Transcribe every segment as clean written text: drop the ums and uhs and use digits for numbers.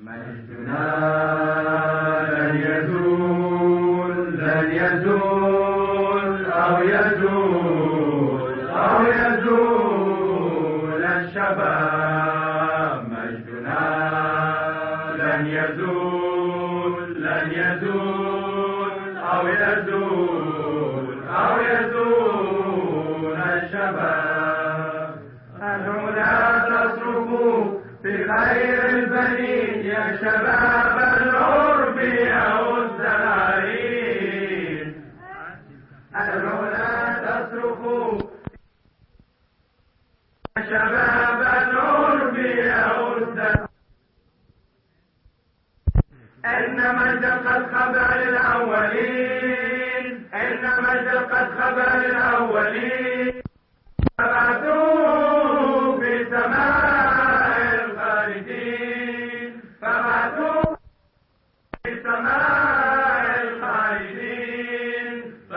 مجدنا لن يزول لن يزول أو يزول الشباب. مجدنا لن يزول لن يزول أو يزول الشباب. أنتم لا تصرفوا في خير البنين يا شباب العرب أو الزراعين. أنتم لا تصرفوا يا شباب العرب أو الزراعين. إن مجد قد خبر الأولين، إن مجد قد خبر الأولين. فبعثوا في سماء الخالدين، فبعثوا في سماء الخالدين،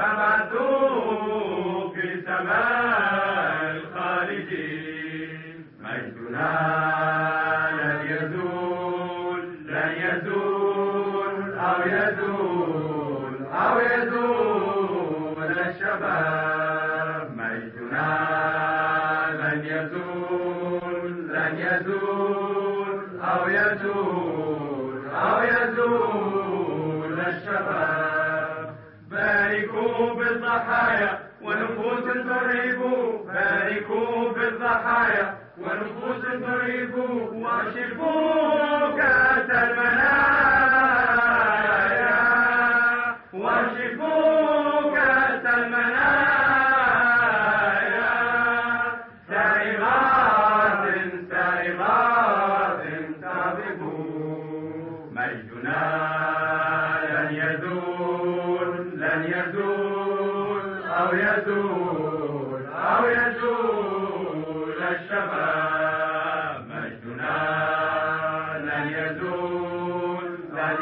فبعثوا في سماء الخالدين. مجدنا لن يزول لن يزول أو يزول الشباب. مجدنا لن يزول لن يزول أو يزول الشباب. باركوا بالضحايا ونفوس ترهب، باركوا بالضحايا ونفوس ترهب. واشربوا كأس المنايا، واشربوا كأس المنايا. سائغات سائغات تغضبوا. مجدنا لن يزول لن يزول أو يزول الشباب. مجدنا لن يزول لن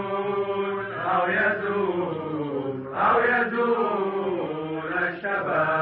يزول أو يزول الشباب.